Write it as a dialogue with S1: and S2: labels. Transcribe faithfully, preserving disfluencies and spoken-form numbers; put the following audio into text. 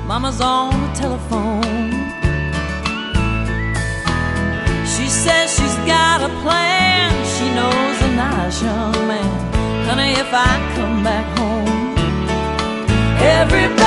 S1: Mama's on the telephone. She says she's got a plan. She knows a nice young man. Honey, if I come back home, everybody